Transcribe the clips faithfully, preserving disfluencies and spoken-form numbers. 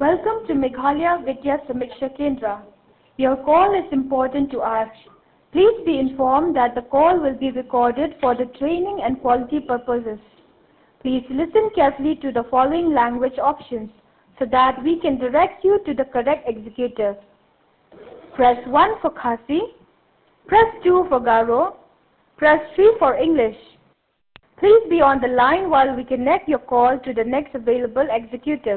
Welcome to Meghalaya Vidya Samiksha Kendra. Your call is important to us. Please be informed that the call will be recorded for the training and quality purposes. Please listen carefully to the following language options so that we can direct you to the correct executive. Press one for Khasi, press two for Garo, press three for English. Please be on the line while we connect your call to the next available executive.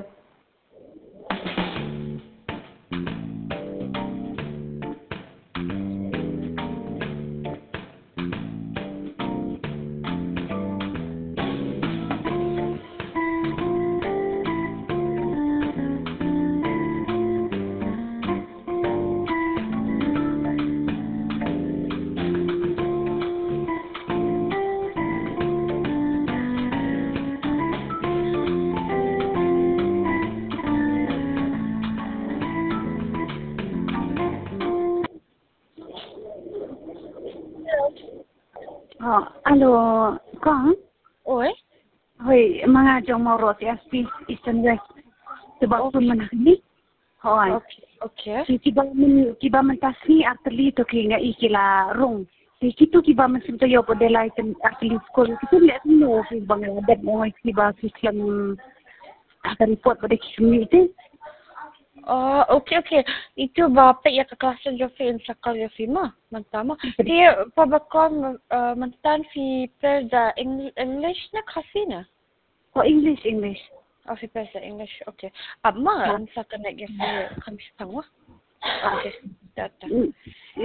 Oh, alo, con. Oi? Hoi, mga jong mau roti aspi Eastern West. Sebab pun mana ni? Hoi. Okay. Okay. Si kiba men kiba men tasni atli to kinga ikila rong. Si kitu kiba men sinto yo podela item atli skol. Kitu lihat no ki Bangladesh mo kiba Islam ada report pada community. Oh, okay, okay. Itu bapa ya ke kelas jo fi insakal ya fi mah. Mantama. Di pabakon uh, mantan fi presa English na kasi na. Oh, English, English. Oh, fi presa English. Okay. Amma insakal na ya fi kami tangwa. Okay. Data.